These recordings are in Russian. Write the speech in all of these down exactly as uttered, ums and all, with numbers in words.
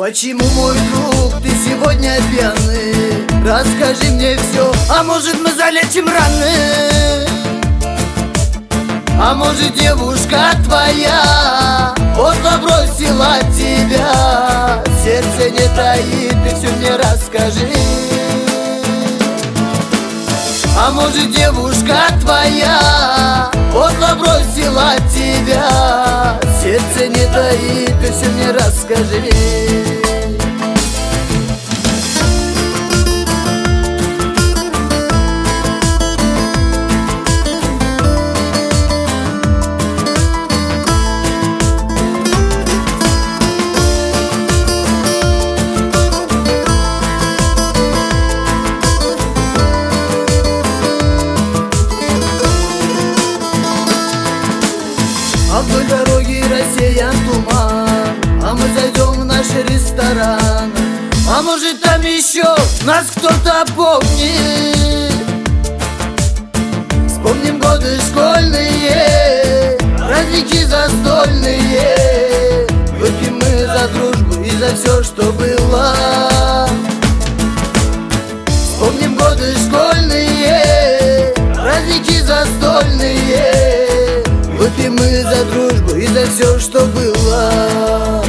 Почему, мой друг, ты сегодня пьяный? Расскажи мне все, а может мы залечим раны? А может девушка твоя поздно бросила тебя? Сердце не таит, ты все мне расскажи. А может девушка твоя поздно бросила тебя? Сердце не таит, ты все мне расскажи. А вдоль дороги рассеян туман, а мы зайдем в наш ресторан. А может там еще нас кто-то помнит? Вспомним годы школьные, праздники застольные. Выпьем мы за дружбу и за все, что было. Вспомним годы школьные, праздники застольные. Выпьем мы за дружбу и за все, что было.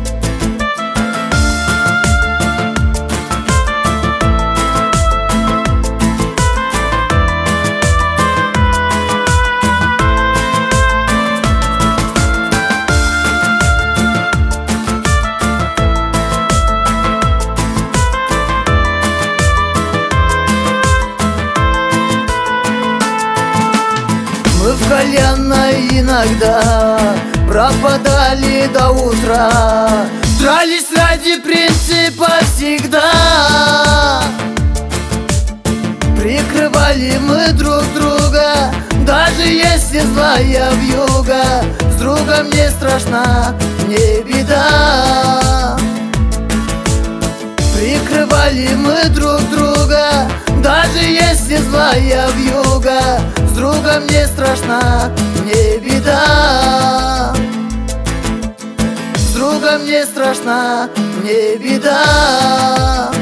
Мы в кальянной иногда пропадали до утра, дрались ради принципа всегда. Прикрывали мы друг друга, даже если злая вьюга. С другом не страшна, не беда. Прикрывали мы друг друга, даже если злая вьюга. С другом не страшна, не беда. С другом не страшна, не беда.